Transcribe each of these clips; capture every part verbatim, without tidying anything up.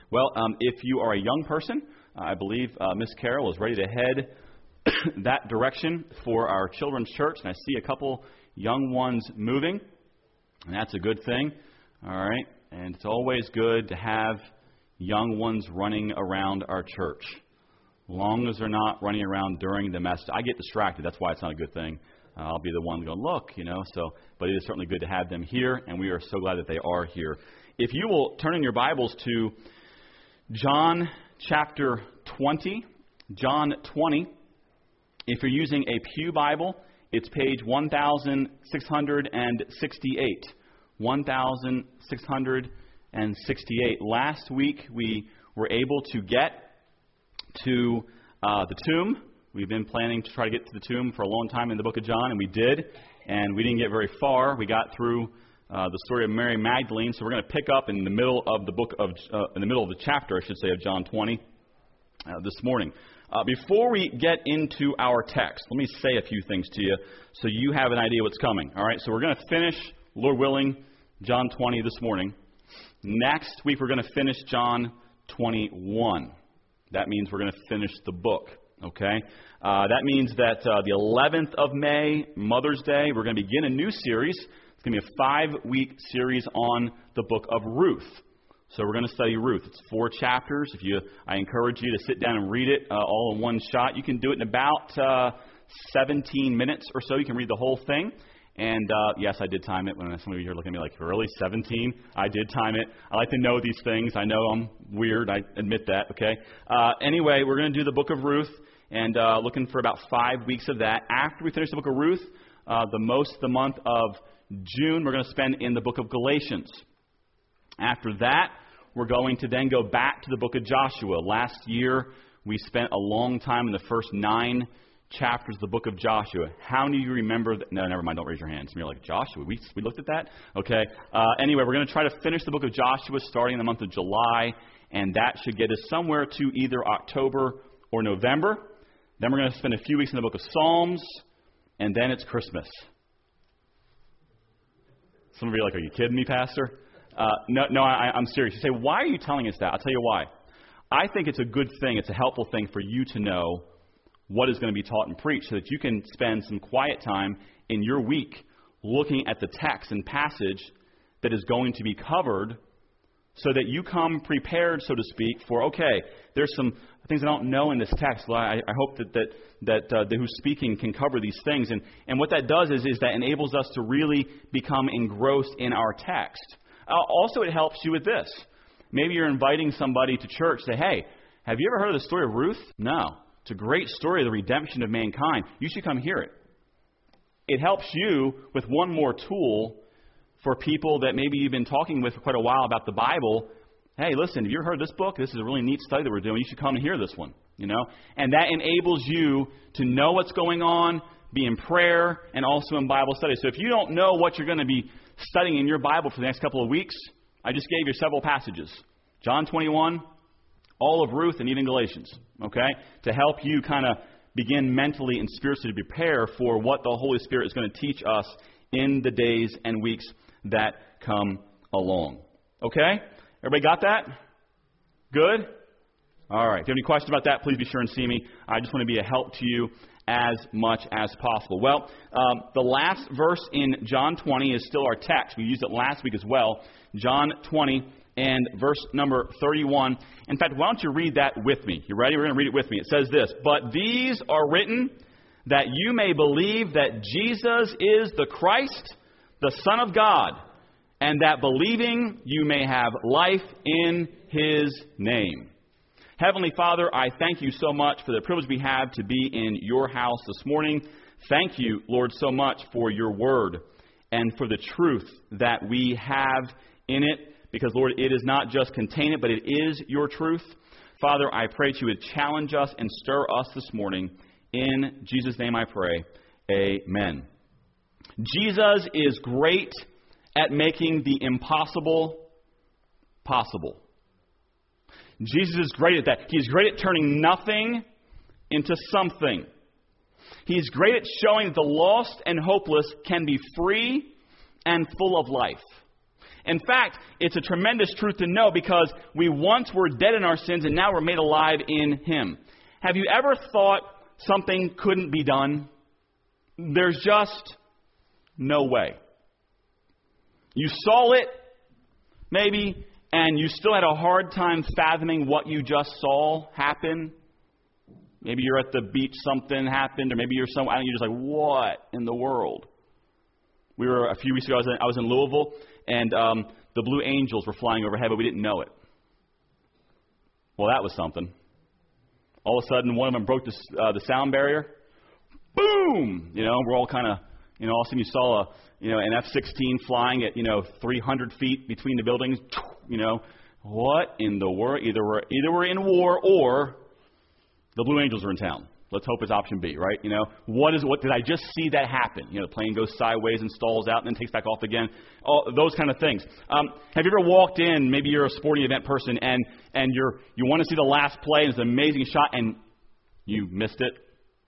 Well, um, if you are a young person, uh, I believe uh, Miss Carol is ready to head that direction for our children's church, and I see a couple young ones moving, and that's a good thing. All right, and it's always good to have young ones running around our church, as long as they're not running around during the message. I get distracted. That's why it's not a good thing. Uh, I'll be the one going, look, you know. So, but it is certainly good to have them here, and we are so glad that they are here. If you will turn in your Bibles to John chapter twenty, John twenty. If you're using a Pew Bible, it's page one thousand six hundred sixty-eight. one thousand six hundred sixty-eight. Last week we were able to get to uh, the tomb. We've been planning to try to get to the tomb for a long time in the book of John, and we did. And we didn't get very far. We got through uh, the story of Mary Magdalene. So we're going to pick up in the middle of the book of, uh, in the middle of the chapter, I should say, of John twenty uh, this morning. Uh, before we get into our text, let me say a few things to you so you have an idea what's coming. All right, so we're going to finish, Lord willing, John twenty this morning. Next week, we're going to finish John twenty-one. That means we're going to finish the book, okay? Uh, that means that uh, the eleventh of May, Mother's Day, we're going to begin a new series. It's going to be a five-week series on the book of Ruth. So we're going to study Ruth. It's four chapters. If you, I encourage you to sit down and read it uh, all in one shot. You can do it in about uh, seventeen minutes or so. You can read the whole thing. And uh, yes, I did time it. When some of you are looking at me like, really, seventeen? I did time it. I like to know these things. I know I'm weird. I admit that, okay? Uh, anyway, we're going to do the book of Ruth and uh, looking for about five weeks of that. After we finish the book of Ruth, uh, the most of the month of June, we're going to spend in the book of Galatians. After that, we're going to then go back to the book of Joshua. Last year, we spent a long time in the first nine chapters of the book of Joshua. How many of you remember that? No, never mind. Don't raise your hands. You're like, Joshua, we, we looked at that? Okay. Uh, anyway, we're going to try to finish the book of Joshua starting in the month of July, and that should get us somewhere to either October or November. Then we're going to spend a few weeks in the book of Psalms, and then it's Christmas. Some of you are like, are you kidding me, Pastor? Uh, no, no, I, I'm serious. You say, why are you telling us that? I'll tell you why. I think it's a good thing, it's a helpful thing for you to know what is going to be taught and preached so that you can spend some quiet time in your week looking at the text and passage that is going to be covered so that you come prepared, so to speak, for, okay, there's some things I don't know in this text. Well, I, I hope that that, that uh, the who's speaking can cover these things. And, and what that does is, is that enables us to really become engrossed in our text. Uh, also, it helps you with this. Maybe you're inviting somebody to church, say, hey, have you ever heard of the story of Ruth? No. It's a great story of the redemption of mankind. You should come hear it. It helps you with one more tool for people that maybe you've been talking with for quite a while about the Bible. Hey, listen, have you ever heard this book? This is a really neat study that we're doing. You should come and hear this one, you know. And that enables you to know what's going on, be in prayer, and also in Bible study. So if you don't know what you're going to be studying in your Bible for the next couple of weeks, I just gave you several passages. John twenty-one, all of Ruth, and even Galatians, okay, to help you kind of begin mentally and spiritually to prepare for what the Holy Spirit is going to teach us in the days and weeks that come along. Okay? Everybody got that? Good? All right. If you have any questions about that, please be sure and see me. I just want to be a help to you as much as possible. Well, um, the last verse in John twenty is still our text. We used it last week as well. John twenty and verse number thirty-one. In fact, why don't you read that with me? You ready? We're going to read it with me. It says this, "But these are written that you may believe that Jesus is the Christ, the Son of God, and that believing you may have life in His name." Heavenly Father, I thank you so much for the privilege we have to be in your house this morning. Thank you, Lord, so much for your word and for the truth that we have in it. Because, Lord, it is not just contain it, but it is your truth. Father, I pray that you would challenge us and stir us this morning. In Jesus' name I pray. Amen. Jesus is great at making the impossible possible. Jesus is great at that. He's great at turning nothing into something. He's great at showing that the lost and hopeless can be free and full of life. In fact, it's a tremendous truth to know because we once were dead in our sins and now we're made alive in Him. Have you ever thought something couldn't be done? There's just no way. You saw it, maybe, and you still had a hard time fathoming what you just saw happen. Maybe you're at the beach, something happened, or maybe you're somewhere, and you're just like, what in the world? We were, a few weeks ago, I was in, I was in Louisville, and um, the Blue Angels were flying overhead, but we didn't know it. Well, that was something. All of a sudden, one of them broke the, uh, the sound barrier. Boom! You know, we're all kind of, you know, all of a sudden you saw a, you know, an F sixteen flying at, you know, three hundred feet between the buildings. You know, what in the world? Either we're, either we're in war or the Blue Angels are in town. Let's hope it's option B, right? You know, what is what did I just see that happen? You know, the plane goes sideways and stalls out and then takes back off again. All those kind of things. Um, have you ever walked in? Maybe you're a sporting event person and and you're you want to see the last play and it's an amazing shot and you missed it.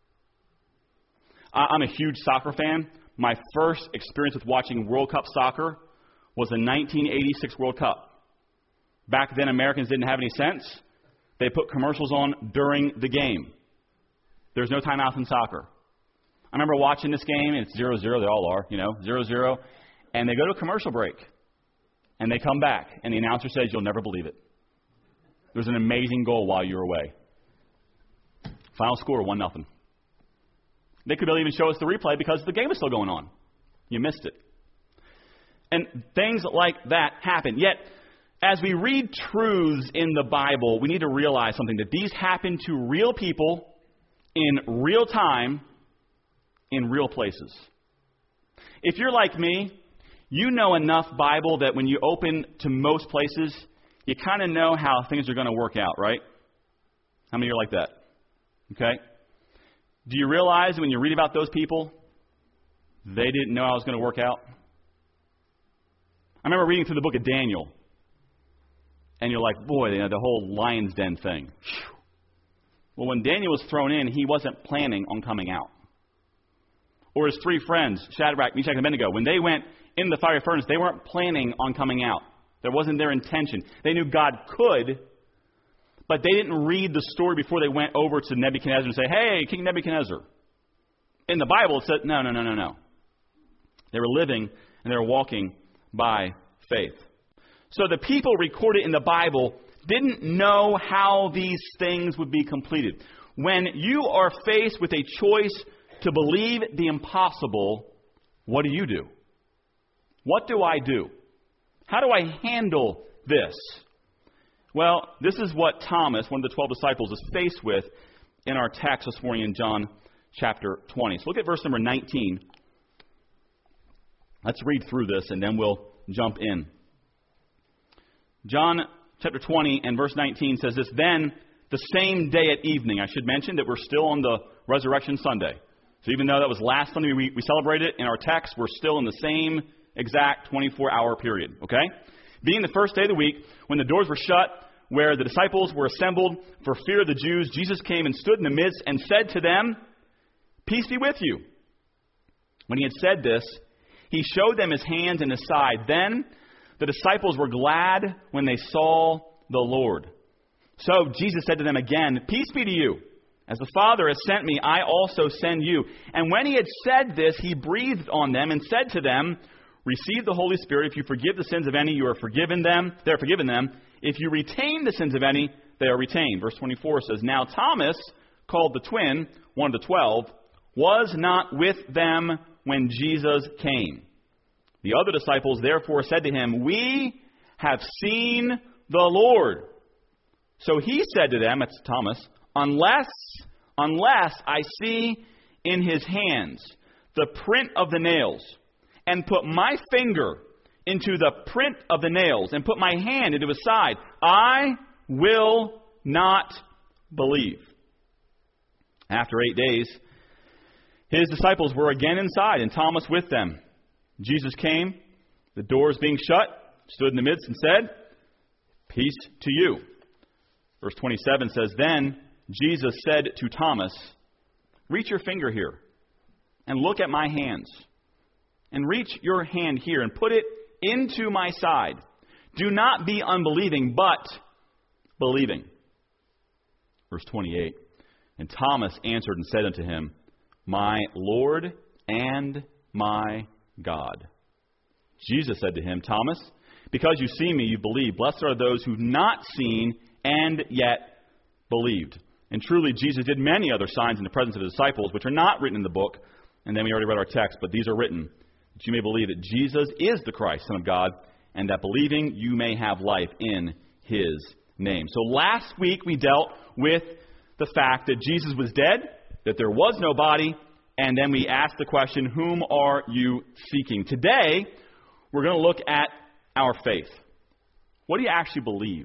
I, I'm a huge soccer fan. My first experience with watching World Cup soccer was the nineteen eighty-six World Cup. Back then, Americans didn't have any sense. They put commercials on during the game. There's no timeouts in soccer. I remember watching this game, and it's zero zero. They all are, you know, zero zero. And they go to a commercial break. And they come back, and the announcer says, you'll never believe it. There's an amazing goal while you were away. Final score, one nothing. They could even show us the replay because the game was still going on. You missed it. And things like that happen. Yet, as we read truths in the Bible, we need to realize something, that these happen to real people in real time, in real places. If you're like me, you know enough Bible that when you open to most places, you kind of know how things are going to work out, right? How many are like that? Okay? Do you realize when you read about those people, they didn't know how it was going to work out? I remember reading through the book of Daniel, and you're like, boy, you know, the whole lion's den thing. Whew. Well, when Daniel was thrown in, he wasn't planning on coming out. Or his three friends, Shadrach, Meshach, and Abednego, when they went in the fiery furnace, they weren't planning on coming out. That wasn't their intention. They knew God could, but they didn't read the story before they went over to Nebuchadnezzar and say, hey, King Nebuchadnezzar. In the Bible, it said, no, no, no, no, no. They were living and they were walking by faith. So the people recorded in the Bible didn't know how these things would be completed. When you are faced with a choice to believe the impossible, what do you do? What do I do? How do I handle this? Well, this is what Thomas, one of the twelve disciples, is faced with in our text this morning in John chapter twenty. So look at verse number nineteen. Let's read through this and then we'll jump in. John chapter twenty and verse nineteen says this, then the same day at evening. I should mention that we're still on the Resurrection Sunday. So even though that was last Sunday we, we celebrated, in our text, we're still in the same exact twenty-four hour period. Okay? Being the first day of the week, when the doors were shut, where the disciples were assembled for fear of the Jews, Jesus came and stood in the midst and said to them, peace be with you. When he had said this, he showed them his hands and his side. Then the disciples were glad when they saw the Lord. So Jesus said to them again, peace be to you. As the Father has sent me, I also send you. And when he had said this, he breathed on them and said to them, receive the Holy Spirit. If you forgive the sins of any, you are forgiven them. They are forgiven them. If you retain the sins of any, they are retained. Verse twenty-four says, now Thomas, called the twin, one of the twelve, was not with them when Jesus came. The other disciples therefore said to him, we have seen the Lord. So he said to them, that's Thomas, unless, unless I see in his hands the print of the nails, and put my finger into the print of the nails, and put my hand into his side, I will not believe. After eight days, his disciples were again inside, and Thomas with them. Jesus came, the doors being shut, stood in the midst and said, peace to you. Verse twenty-seven says, then Jesus said to Thomas, reach your finger here and look at my hands. And reach your hand here and put it into my side. Do not be unbelieving, but believing. Verse twenty-eight. And Thomas answered and said unto him, My Lord and my God. Jesus said to him, Thomas, because you see me, you believe. Blessed are those who've not seen and yet believed. And truly, Jesus did many other signs in the presence of his disciples, which are not written in the book. And then we already read our text, but these are written, that you may believe that Jesus is the Christ, Son of God, and that believing you may have life in his name. So last week we dealt with the fact that Jesus was dead, that there was no body, and then we asked the question, whom are you seeking? Today, we're going to look at our faith. What do you actually believe?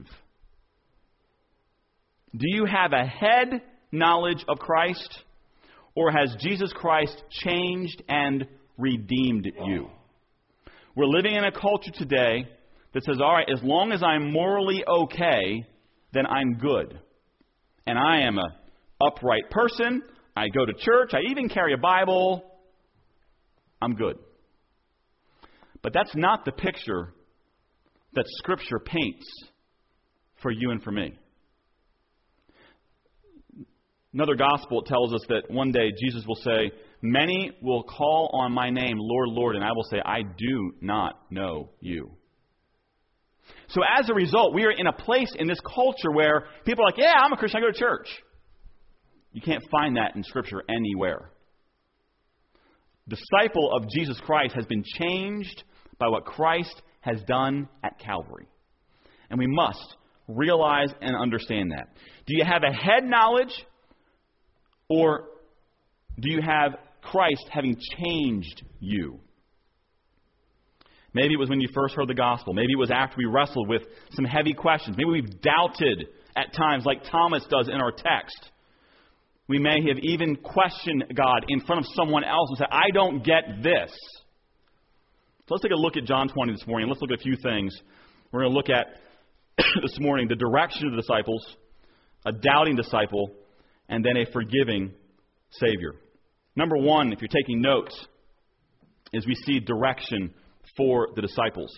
Do you have a head knowledge of Christ, or has Jesus Christ changed and redeemed you? We're living in a culture today that says, all right, as long as I'm morally okay, then I'm good. And I am an upright person. I go to church. I even carry a Bible. I'm good. But that's not the picture that Scripture paints for you and for me. Another gospel tells us that one day Jesus will say, many will call on my name, Lord, Lord, and I will say, I do not know you. So as a result, we are in a place in this culture where people are like, yeah, I'm a Christian, I go to church. You can't find that in Scripture anywhere. Disciple of Jesus Christ has been changed by what Christ has done at Calvary. And we must realize and understand that. Do you have a head knowledge, or do you have Christ having changed you? Maybe it was when you first heard the gospel. Maybe it was after we wrestled with some heavy questions. Maybe we've doubted at times like Thomas does in our text. We may have even questioned God in front of someone else and said, I don't get this. So let's take a look at John twenty this morning. Let's look at a few things. We're going to look at this morning the direction of the disciples, a doubting disciple, and then a forgiving Savior. Number one, if you're taking notes, is we see direction for the disciples.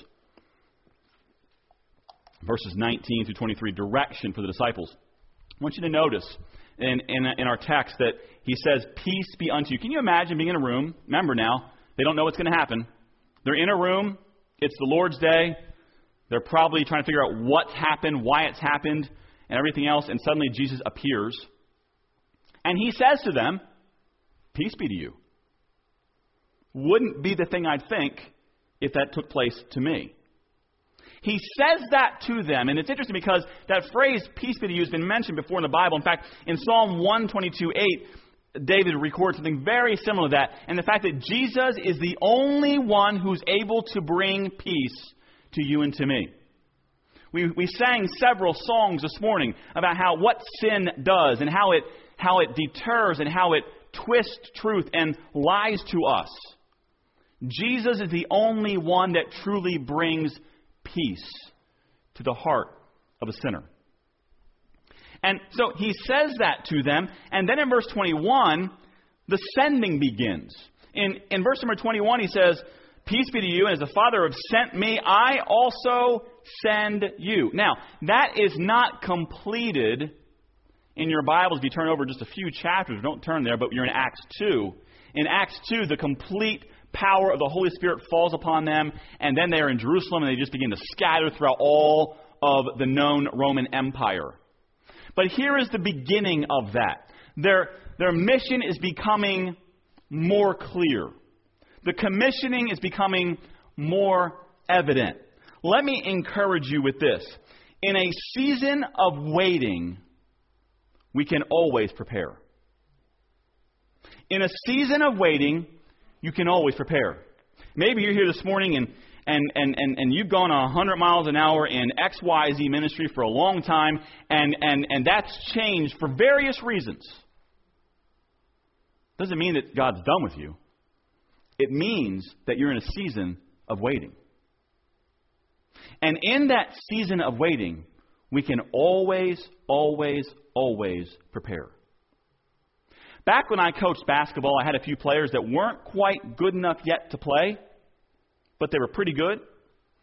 Verses nineteen through twenty-three, direction for the disciples. I want you to notice in, in, in our text that he says, peace be unto you. Can you imagine being in a room? Remember now, they don't know what's going to happen. They're in a room. It's the Lord's day. They're probably trying to figure out what's happened, why it's happened, and everything else. And suddenly Jesus appears. And he says to them, peace be to you. Wouldn't be the thing I'd think if that took place to me. He says that to them, and it's interesting because that phrase, peace be to you, has been mentioned before in the Bible. In fact, in Psalm one twenty-two eight, David records something very similar to that, and the fact that Jesus is the only one who's able to bring peace to you and to me. We, we sang several songs this morning about how what sin does and how it how it deters and how it twists truth and lies to us. Jesus is the only one that truly brings peace to the heart of a sinner. And so he says that to them, and then in verse twenty-one, the sending begins. In, in verse number twenty-one, he says, peace be to you, and as the Father have sent me, I also send you. Now, that is not completed in your Bibles. If you turn over just a few chapters, don't turn there, but you're in Acts two. In Acts two, the complete power of the Holy Spirit falls upon them, and then they are in Jerusalem, and they just begin to scatter throughout all of the known Roman Empire. But here is the beginning of that. Their, their mission is becoming more clear. The commissioning is becoming more evident. Let me encourage you with this. In a season of waiting, we can always prepare. In a season of waiting, you can always prepare. Maybe you're here this morning and and, and, and, and you've gone one hundred miles an hour in X Y Z ministry for a long time, and, and, and that's changed for various reasons. Doesn't mean that God's done with you. It means that you're in a season of waiting. And in that season of waiting, we can always, always, always prepare. Back when I coached basketball, I had a few players that weren't quite good enough yet to play, but they were pretty good.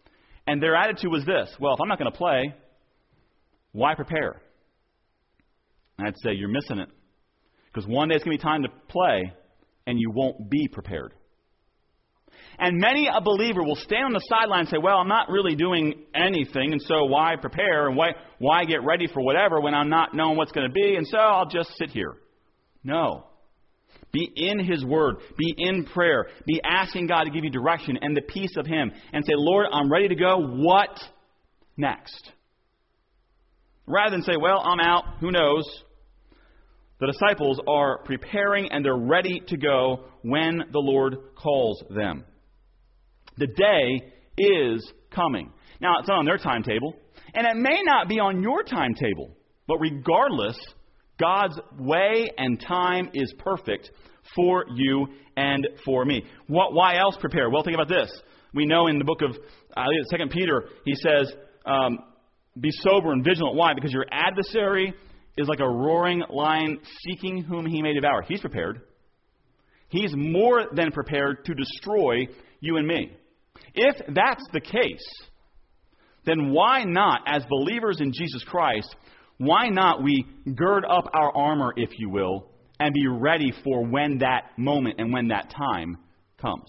And their attitude was this: well, if I'm not going to play, why prepare? And I'd say, you're missing it. Because one day it's going to be time to play, and you won't be prepared. And many a believer will stand on the sideline and say, well, I'm not really doing anything, and so why prepare, and why, why get ready for whatever when I'm not knowing what's going to be, and so I'll just sit here. No. Be in His Word. Be in prayer. Be asking God to give you direction and the peace of Him. And say, Lord, I'm ready to go. What next? Rather than say, well, I'm out. Who knows? The disciples are preparing and they're ready to go when the Lord calls them. The day is coming. Now, it's not on their timetable. And it may not be on your timetable. But regardless, God's way and time is perfect for you and for me. What, why else prepare? Well, think about this. We know in the book of uh, Second Peter, he says, um, be sober and vigilant. Why? Because your adversary is like a roaring lion seeking whom he may devour. He's prepared. He's more than prepared to destroy you and me. If that's the case, then why not, as believers in Jesus Christ, why not we gird up our armor, if you will, and be ready for when that moment and when that time comes?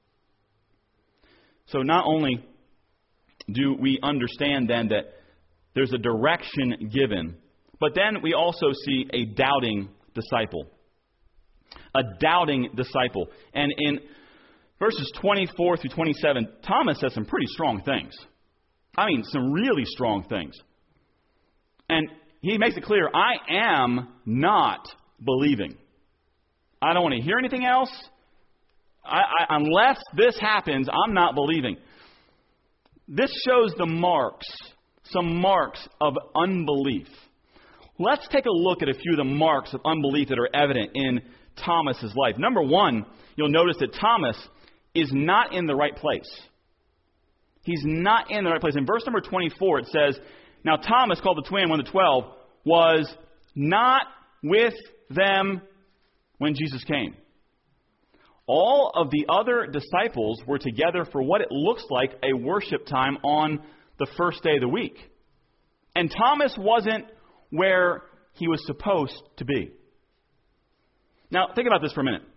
So not only do we understand then that there's a direction given, but then we also see a doubting disciple. A doubting disciple. And in verses twenty-four through twenty-seven, Thomas says some pretty strong things. I mean, some really strong things. And he makes it clear, I am not believing. I don't want to hear anything else. I, I, unless this happens, I'm not believing. This shows the marks, some marks of unbelief. Let's take a look at a few of the marks of unbelief that are evident in Thomas's life. Number one, you'll notice that Thomas is not in the right place. He's not in the right place. In verse number twenty-four, it says, now Thomas, called the twin, one of the twelve, was not with them when Jesus came. All of the other disciples were together for what it looks like a worship time on the first day of the week. And Thomas wasn't where he was supposed to be. Now, think about this for a minute.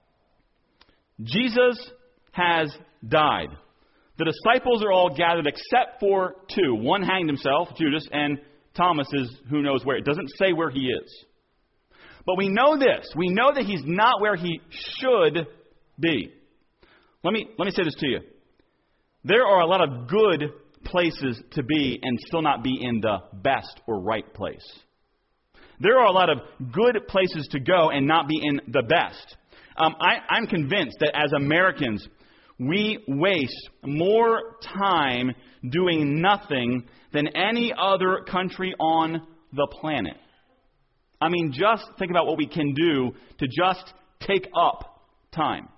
Jesus has died. The disciples are all gathered except for two. One hanged himself, Judas, and Thomas is who knows where. It doesn't say where he is. But we know this. We know that he's not where he should be. Let me, let me say this to you. There are a lot of good places to be and still not be in the best or right place. There are a lot of good places to go and not be in the best. Um, I, I'm convinced that as Americans, we waste more time doing nothing than any other country on the planet. I mean, just think about what we can do to just take up time.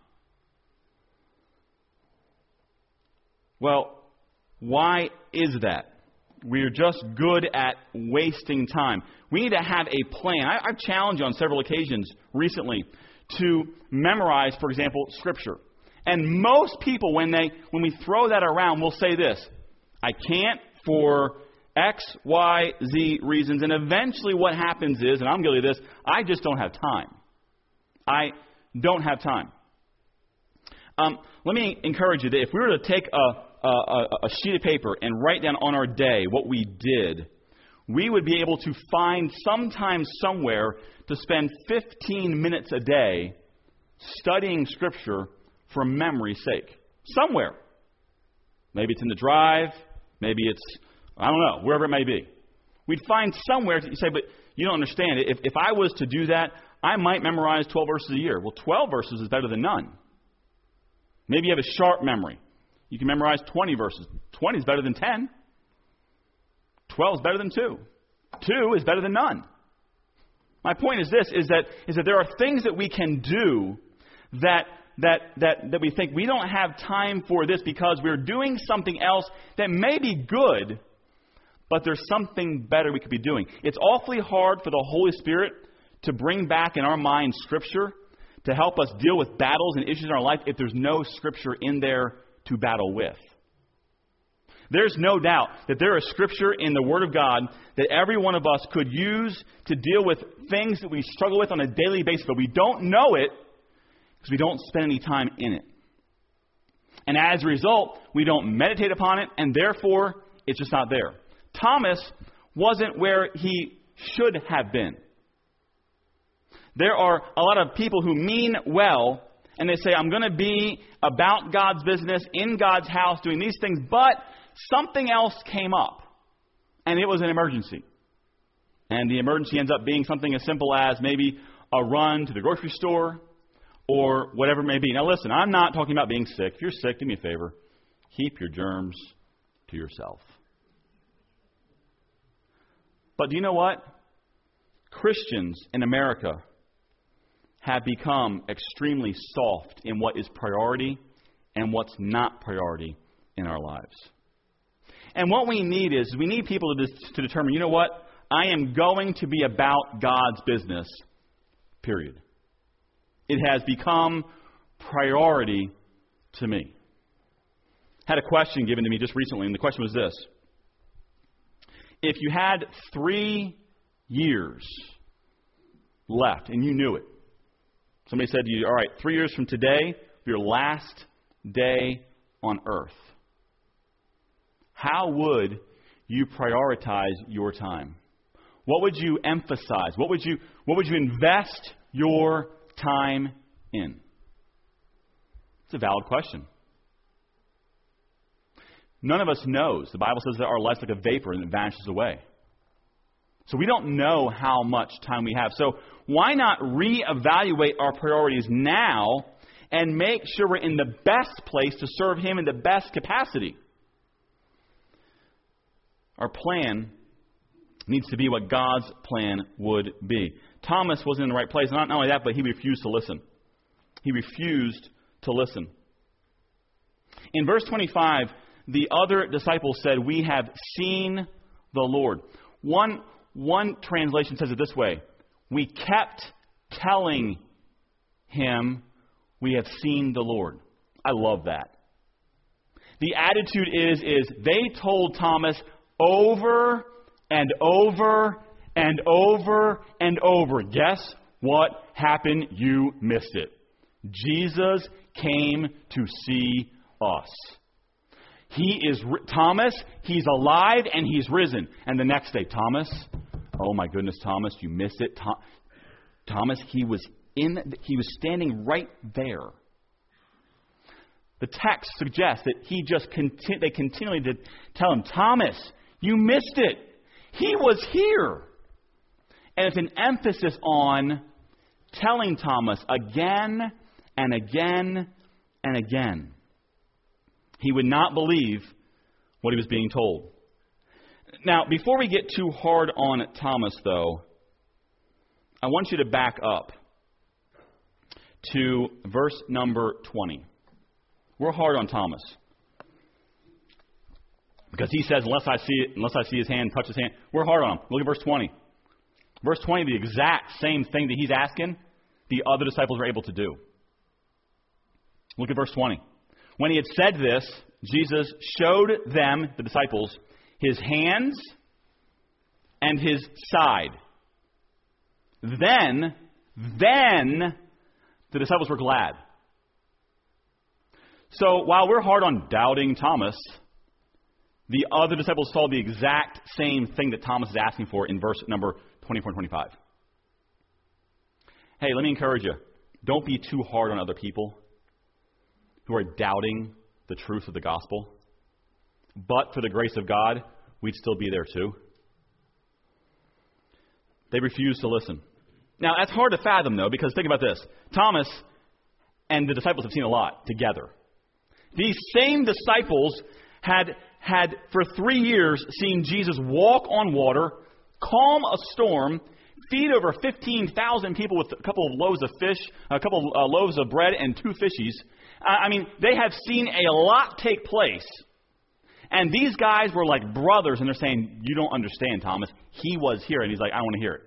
Well, why is that? We're just good at wasting time. We need to have a plan. I, I've challenged you on several occasions recently to memorize, for example, Scripture. And most people, when they when we throw that around, will say this: I can't for X, Y, Z reasons. And eventually what happens is, and I'm guilty of this, I just don't have time. I don't have time. Um, let me encourage you that if we were to take a, a, a sheet of paper and write down on our day what we did, we would be able to find sometime somewhere to spend fifteen minutes a day studying Scripture for memory's sake. Somewhere. Maybe it's in the drive. Maybe it's, I don't know, wherever it may be. We'd find somewhere to say, but you don't understand. If, if I was to do that, I might memorize twelve verses a year. Well, twelve verses is better than none. Maybe you have a sharp memory. You can memorize twenty verses. twenty is better than ten. twelve is better than two. two is better than none. My point is this, is that, is that there are things that we can do that That, that that we think we don't have time for this because we're doing something else that may be good, but there's something better we could be doing. It's awfully hard for the Holy Spirit to bring back in our minds Scripture to help us deal with battles and issues in our life if there's no Scripture in there to battle with. There's no doubt that there is Scripture in the Word of God that every one of us could use to deal with things that we struggle with on a daily basis, but we don't know it because we don't spend any time in it. And as a result, we don't meditate upon it, and therefore, it's just not there. Thomas wasn't where he should have been. There are a lot of people who mean well, and they say, I'm going to be about God's business, in God's house, doing these things, but something else came up, and it was an emergency. And the emergency ends up being something as simple as maybe a run to the grocery store or whatever it may be. Now listen, I'm not talking about being sick. If you're sick, do me a favor. Keep your germs to yourself. But do you know what? Christians in America have become extremely soft in what is priority and what's not priority in our lives. And what we need is, we need people to, to determine, you know what? I am going to be about God's business, period. It has become priority to me. I had a question given to me just recently, and the question was this. If you had three years left, and you knew it, somebody said to you, all right, three years from today, your last day on earth, how would you prioritize your time? What would you emphasize? What would you, what would you invest your time in? It's a valid question. None of us knows. The Bible says that our life's like a vapor and it vanishes away. So we don't know how much time we have. So why not reevaluate our priorities now and make sure we're in the best place to serve Him in the best capacity? Our plan needs to be what God's plan would be. Thomas wasn't in the right place. Not only that, but he refused to listen. He refused to listen. In verse twenty-five, the other disciples said, we have seen the Lord. One, one translation says it this way. We kept telling him we have seen the Lord. I love that. The attitude is, is they told Thomas over and over and over and over. Guess what happened? You missed it. Jesus came to see us. He is, Thomas, He's alive and He's risen. And the next day, Thomas, oh my goodness, Thomas, you missed it. Th- Thomas, He was in, He was standing right there. The text suggests that he just conti- they continually did tell him, Thomas, you missed it. He was here. And it's an emphasis on telling Thomas again and again and again. He would not believe what he was being told. Now, before we get too hard on Thomas, though, I want you to back up to verse number twenty. We're hard on Thomas. Because he says, unless I see it, unless I see his hand, touch his hand, we're hard on him. Look at verse twenty. Verse twenty, the exact same thing that he's asking, the other disciples were able to do. Look at verse twenty. When he had said this, Jesus showed them, the disciples, his hands and his side. Then, then the disciples were glad. So while we're hard on doubting Thomas, the other disciples saw the exact same thing that Thomas is asking for in verse number twenty-four and twenty-five. Hey, let me encourage you. Don't be too hard on other people who are doubting the truth of the gospel. But for the grace of God, we'd still be there too. They refused to listen. Now, that's hard to fathom, though, because think about this. Thomas and the disciples have seen a lot together. These same disciples had, had for three years, seen Jesus walk on water, calm a storm, feed over fifteen thousand people with a couple of loaves of fish, a couple of uh, loaves of bread, and two fishies. I mean, they have seen a lot take place. And these guys were like brothers, and they're saying, you don't understand, Thomas. He was here, and he's like, I want to hear it.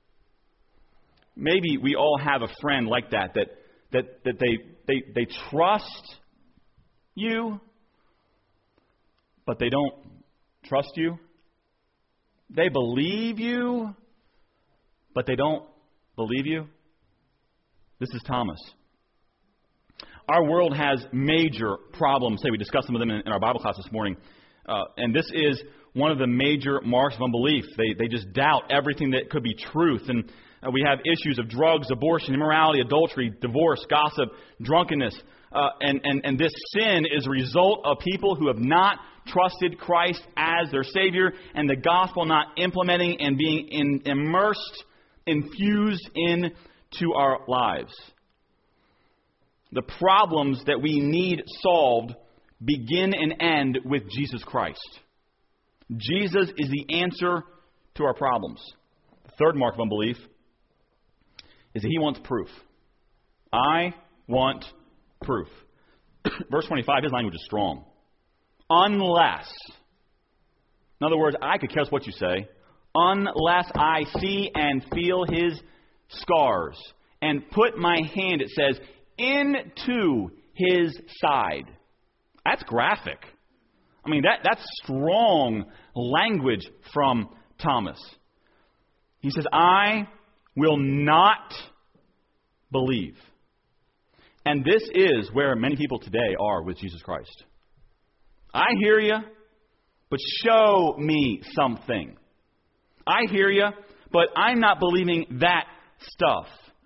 Maybe we all have a friend like that, that that, that they, they, they trust you, but they don't trust you. They believe you, but they don't believe you. This is Thomas. Our world has major problems. Say we discussed some of them in, in our Bible class this morning. Uh, and this is one of the major marks of unbelief. They they just doubt everything that could be truth. And uh, we have issues of drugs, abortion, immorality, adultery, divorce, gossip, drunkenness. Uh, and, and, and this sin is a result of people who have not trusted Christ as their Savior and the gospel not implementing and being in, immersed, infused into our lives. The problems that we need solved begin and end with Jesus Christ. Jesus is the answer to our problems. The third mark of unbelief is that he wants proof. I want proof. Verse twenty-five, his language is strong. Unless, in other words, I could care less what you say, unless I see and feel his scars and put my hand, it says, into his side. That's graphic. I mean, that, that's strong language from Thomas. He says, I will not believe. And this is where many people today are with Jesus Christ. I hear you, but show me something. I hear you, but I'm not believing that stuff.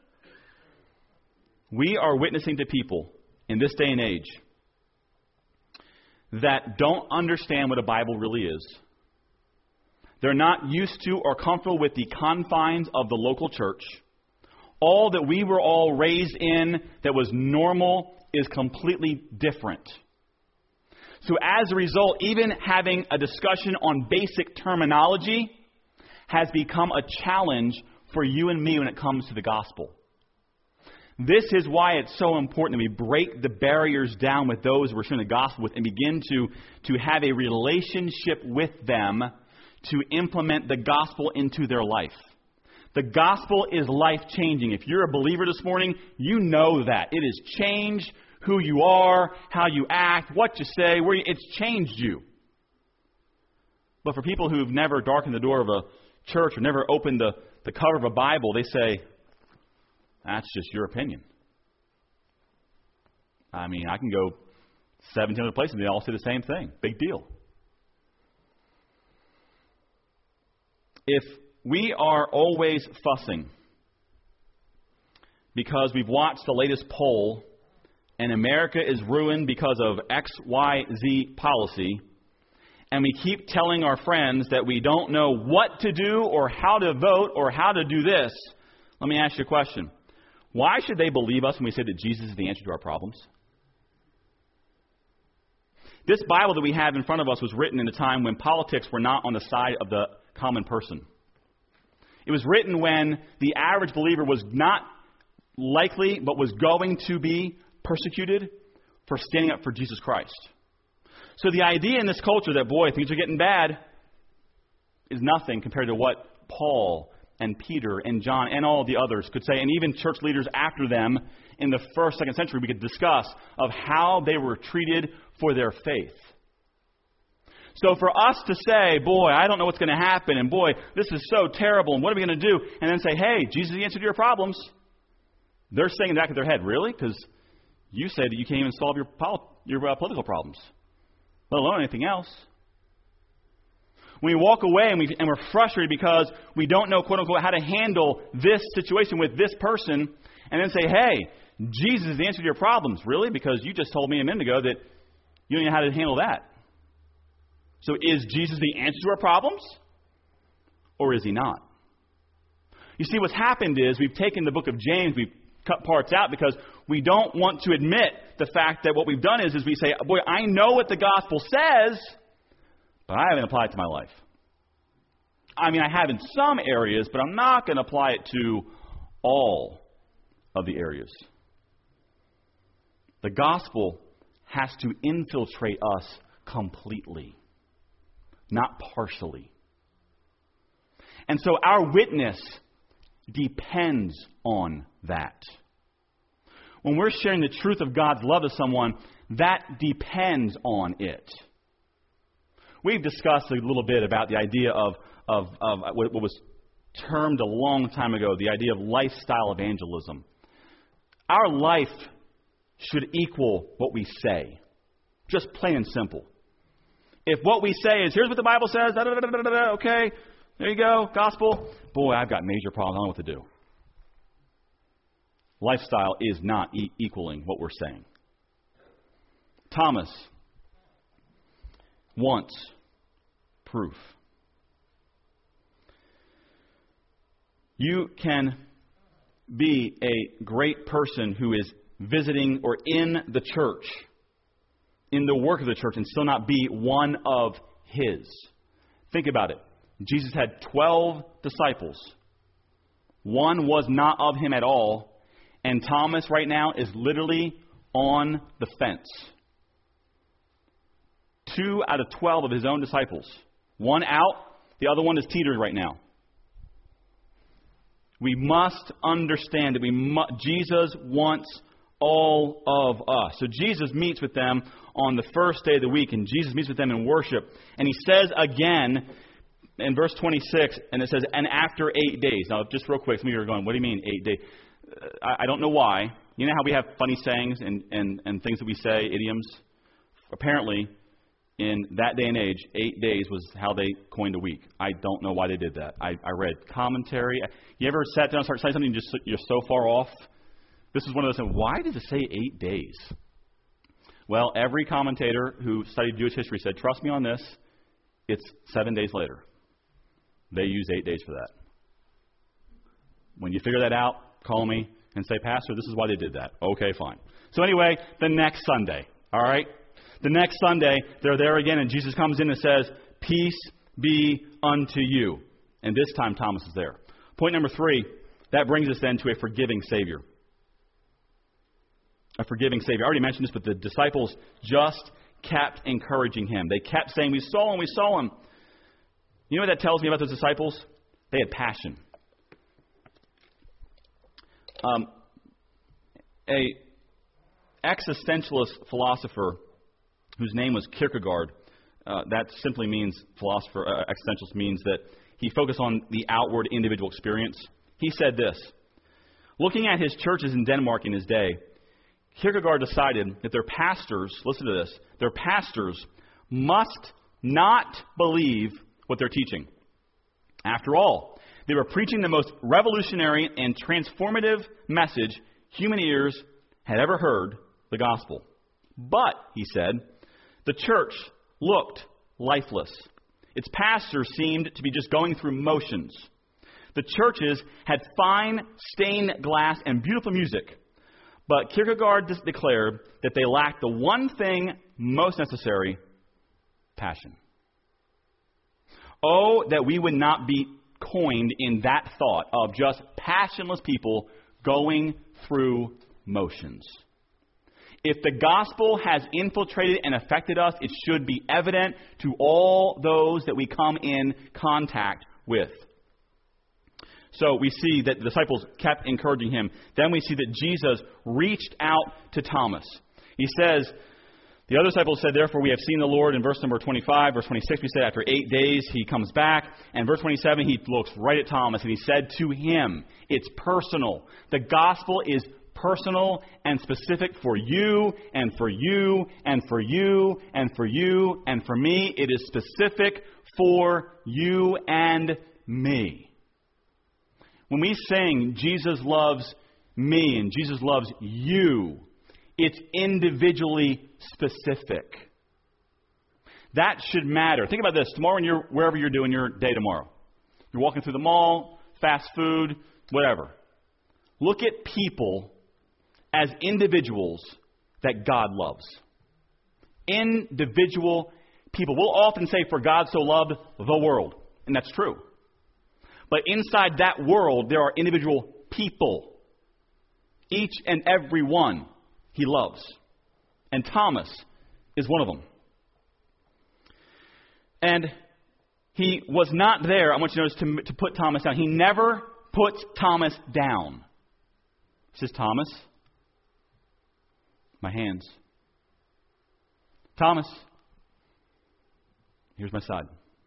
We are witnessing to people in this day and age that don't understand what a Bible really is. They're not used to or comfortable with the confines of the local church. All that we were all raised in that was normal is completely different. So as a result, even having a discussion on basic terminology has become a challenge for you and me when it comes to the gospel. This is why it's so important that we break the barriers down with those we're sharing the gospel with and begin to, to have a relationship with them to implement the gospel into their life. The gospel is life-changing. If you're a believer this morning, you know that. It has changed who you are, how you act, what you say, where you, it's changed you. But for people who've never darkened the door of a church or never opened the, the cover of a Bible, they say, that's just your opinion. I mean, I can go seventeen other places and they all say the same thing. Big deal. If we are always fussing because we've watched the latest poll and America is ruined because of X Y Z policy, and we keep telling our friends that we don't know what to do or how to vote or how to do this, let me ask you a question. Why should they believe us when we say that Jesus is the answer to our problems? This Bible that we have in front of us was written in a time when politics were not on the side of the common person. It was written when the average believer was not likely, but was going to be persecuted for standing up for Jesus Christ. So the idea in this culture that, boy, things are getting bad, is nothing compared to what Paul and Peter and John and all the others could say, and even church leaders after them in the first, second century we could discuss of how they were treated for their faith. So for us to say, boy, I don't know what's going to happen, and boy, this is so terrible, and what are we going to do? And then say, hey, Jesus is the answer to your problems. They're saying in the back of their head, really? Because you said that you can't even solve your, pol- your uh, political problems, let alone anything else. When we walk away and, we, and we're frustrated because we don't know, quote unquote, how to handle this situation with this person, and then say, hey, Jesus is the answer to your problems. Really? Because you just told me a minute ago that you don't know how to handle that. So is Jesus the answer to our problems? Or is he not? You see, what's happened is we've taken the book of James, we've cut parts out because we don't want to admit the fact that what we've done is, is we say, boy, I know what the gospel says, but I haven't applied it to my life. I mean, I have in some areas, but I'm not going to apply it to all of the areas. The gospel has to infiltrate us completely, not partially. And so our witness depends on that. When we're sharing the truth of God's love to someone, that depends on it. We've discussed a little bit about the idea of, of, of what was termed a long time ago, the idea of lifestyle evangelism. Our life should equal what we say. Just plain and simple. If what we say is, here's what the Bible says, da, da, da, da, da, da, okay, there you go, gospel. Boy, I've got major problems. I don't know what to do. Lifestyle is not e- equaling what we're saying. Thomas wants proof. You can be a great person who is visiting or in the church, in the work of the church, and still not be one of His. Think about it. Jesus had twelve disciples. One was not of Him at all, and Thomas right now is literally on the fence. Two out of twelve of His own disciples. One out, the other one is teetering right now. We must understand that we mu- Jesus wants all of us. So Jesus meets with them on the first day of the week, and Jesus meets with them in worship. And He says again in verse twenty-six, and it says, and after eight days. Now, just real quick, some of you are going, what do you mean eight days? Uh, I, I don't know why. You know how we have funny sayings and, and, and things that we say, idioms? Apparently, in that day and age, eight days was how they coined a week. I don't know why they did that. I, I read commentary. You ever sat down and started saying something and just you're so far off? This is one of those things. Why does it say eight days? Well, every commentator who studied Jewish history said, trust me on this, it's seven days later. They use eight days for that. When you figure that out, call me and say, Pastor, this is why they did that. Okay, fine. So anyway, the next Sunday, all right? The next Sunday, they're there again, and Jesus comes in and says, peace be unto you. And this time, Thomas is there. Point number three, that brings us then to a forgiving Savior. A forgiving Savior. I already mentioned this, but the disciples just kept encouraging Him. They kept saying, we saw Him, we saw Him. You know what that tells me about those disciples? They had passion. Um, a existentialist philosopher whose name was Kierkegaard, uh, that simply means, philosopher, uh, existentialist means that he focused on the outward individual experience. He said this, looking at his churches in Denmark in his day, Kierkegaard decided that their pastors, listen to this, their pastors must not believe what they're teaching. After all, they were preaching the most revolutionary and transformative message human ears had ever heard, the gospel. But, he said, the church looked lifeless. Its pastors seemed to be just going through motions. The churches had fine stained glass and beautiful music. But Kierkegaard de- declared that they lacked the one thing most necessary, passion. Oh, that we would not be coined in that thought of just passionless people going through motions. If the gospel has infiltrated and affected us, it should be evident to all those that we come in contact with. So we see that the disciples kept encouraging him. Then we see that Jesus reached out to Thomas. He says, the other disciples said, therefore we have seen the Lord in verse number twenty-five. Verse twenty-six, we said after eight days he comes back. And verse twenty-seven, he looks right at Thomas and he said to him, it's personal. The gospel is personal and specific for you and for you and for you and for you and for me. It is specific for you and me. When we sing, Jesus loves me and Jesus loves you, it's individually specific. That should matter. Think about this. Tomorrow, when you're, wherever you're doing your day tomorrow, you're walking through the mall, fast food, whatever. Look at people as individuals that God loves. Individual people. We'll often say, for God so loved the world. And that's true. But inside that world, there are individual people. Each and every one he loves. And Thomas is one of them. And he was not there, I want you to notice, to, to put Thomas down. He never puts Thomas down. He says, Thomas, my hands. Thomas, Here's my side.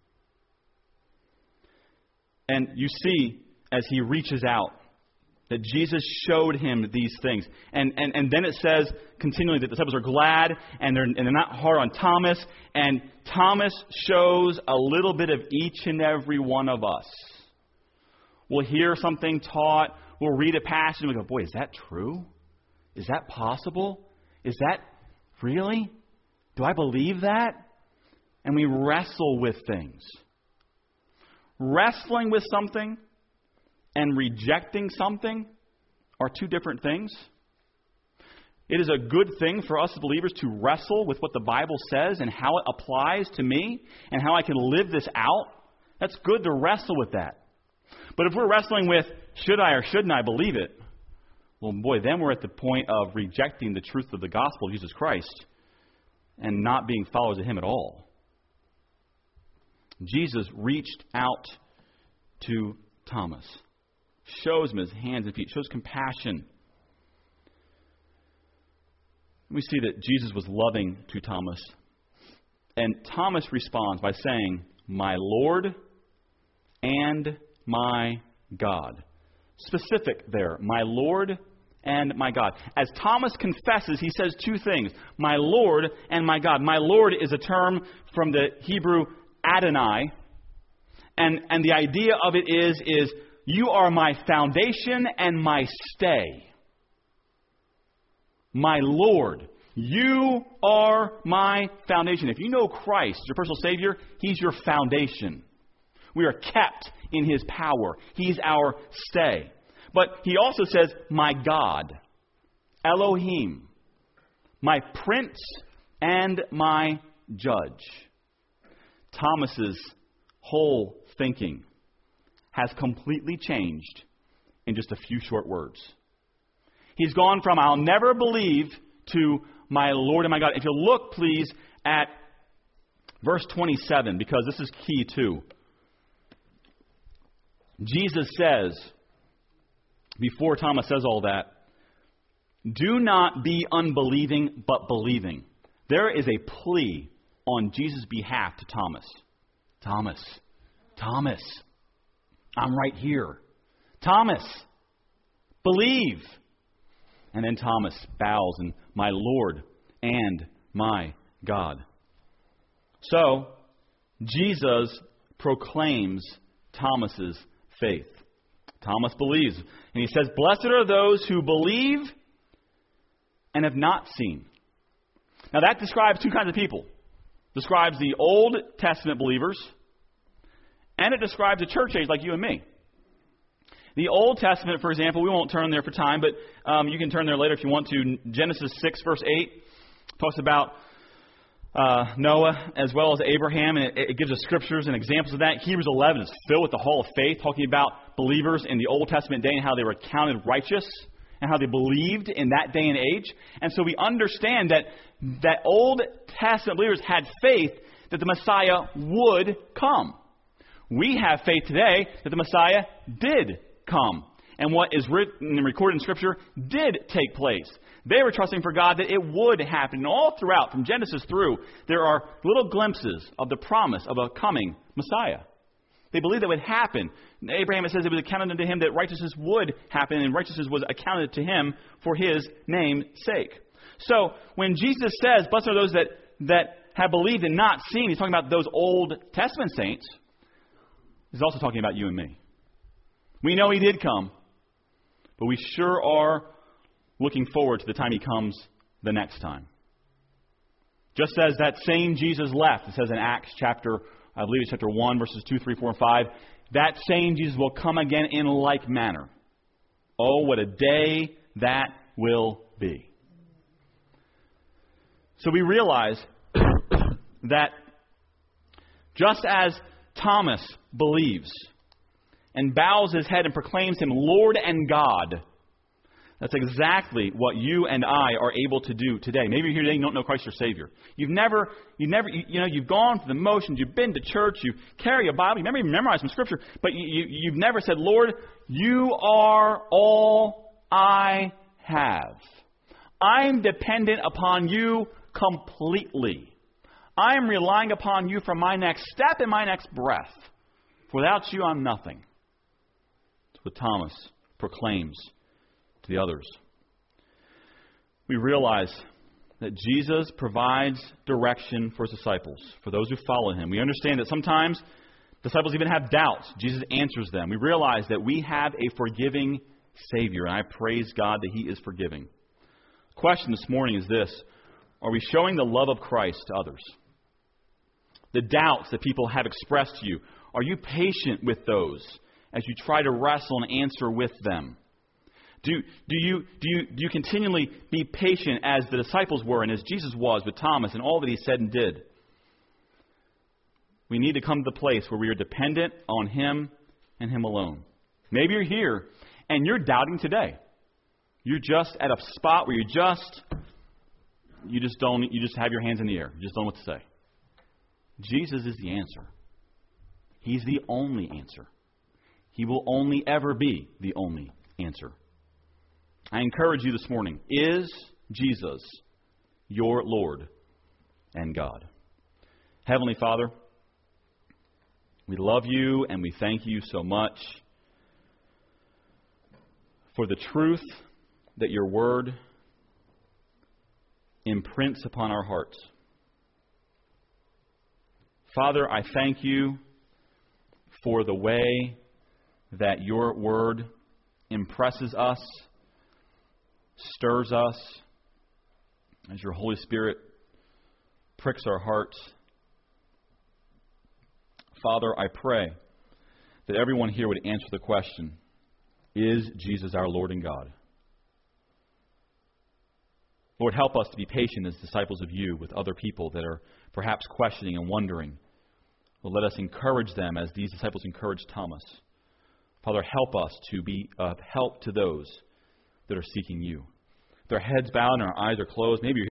And you see, as he reaches out, that Jesus showed him these things. And, and, and then it says continually that the disciples are glad and they're, and they're not hard on Thomas. And Thomas shows a little bit of each and every one of us. We'll hear something taught. We'll read a passage and we go, boy, is that true? Is that possible? Is that really? Do I believe that? And we wrestle with things. Wrestling with something and rejecting something are two different things. It is a good thing for us as believers to wrestle with what the Bible says and how it applies to me and how I can live this out. That's good to wrestle with that. But if we're wrestling with, should I or shouldn't I believe it? Well, boy, then we're at the point of rejecting the truth of the gospel of Jesus Christ and not being followers of Him at all. Jesus reached out to Thomas, shows him his hands and feet, shows compassion. We see that Jesus was loving to Thomas. And Thomas responds by saying, my Lord and my God. Specific there, my Lord and my God. As Thomas confesses, he says two things, my Lord and my God. My Lord is a term from the Hebrew Adonai. And, and the idea of it is, is you are my foundation and my stay. My Lord, you are my foundation. If you know Christ, your personal Savior, He's your foundation. We are kept in His power. He's our stay. But He also says, my God, Elohim, my Prince and my Judge. Thomas's whole thinking has completely changed in just a few short words. He's gone from I'll never believe to my Lord and my God. If you'll look, please, at verse twenty-seven, because this is key too. Jesus says, before Thomas says all that, do not be unbelieving, but believing. There is a plea on Jesus' behalf to Thomas. Thomas, Thomas, I'm right here. Thomas, believe. And then Thomas bows and my Lord and my God. So, Jesus proclaims Thomas's faith. Thomas believes. And he says, blessed are those who believe and have not seen. Now that describes two kinds of people. Describes the Old Testament believers, and it describes a church age like you and me. The Old Testament, for example, we won't turn there for time, but um, you can turn there later if you want to. Genesis six, verse eight, talks about uh, Noah as well as Abraham, and it, it gives us scriptures and examples of that. Hebrews eleven is filled with the hall of faith, talking about believers in the Old Testament day and how they were counted righteous and how they believed in that day and age. And so we understand that that Old Testament believers had faith that the Messiah would come. We have faith today that the Messiah did come. And what is written and recorded in Scripture did take place. They were trusting for God that it would happen. And all throughout, from Genesis through, there are little glimpses of the promise of a coming Messiah. They believed that would happen. Abraham, it says it was accounted unto him that righteousness would happen, and righteousness was accounted to him for His name's sake. So, when Jesus says, blessed are those that, that have believed and not seen, He's talking about those Old Testament saints. He's also talking about you and me. We know He did come, but we sure are looking forward to the time He comes the next time. Just as that same Jesus left, it says in Acts chapter, I believe it's chapter one, verses two, three, four, and five, that same Jesus will come again in like manner. Oh, what a day that will be. So we realize that just as Thomas believes and bows his head and proclaims Him Lord and God, that's exactly what you and I are able to do today. Maybe you're here today and you don't know Christ your Savior. You've never, you never, you, you know, you've gone through the motions. You've been to church. You carry a Bible. You've never even memorized some Scripture. But you, you, you've never said, Lord, you are all I have. I'm dependent upon you completely. I am relying upon you for my next step and my next breath. For without you, I'm nothing. That's what Thomas proclaims to the others. We realize that Jesus provides direction for his disciples, for those who follow him. We understand that sometimes disciples even have doubts. Jesus answers them. We realize that we have a forgiving Savior, and I praise God that he is forgiving. The question this morning is this: are we showing the love of Christ to others? The doubts that people have expressed to you, are you patient with those as you try to wrestle and answer with them? Do, do, you, do, you, do you continually be patient as the disciples were and as Jesus was with Thomas and all that he said and did? We need to come to the place where we are dependent on him and him alone. Maybe you're here and you're doubting today. You're just at a spot where you just, you just don't, you just have your hands in the air. You just don't know what to say. Jesus is the answer. He's the only answer. He will only ever be the only answer. I encourage you this morning, is Jesus your Lord and God? Heavenly Father, we love you and we thank you so much for the truth that your word imprints upon our hearts. Father, I thank you for the way that your word impresses us, stirs us, as your Holy Spirit pricks our hearts. Father, I pray that everyone here would answer the question, is Jesus our Lord and God? Lord, help us to be patient as disciples of you with other people that are perhaps questioning and wondering. Lord, let us encourage them as these disciples encouraged Thomas. Father, help us to be of help to those that are seeking you. Their heads bowed and our eyes are closed. Maybe you're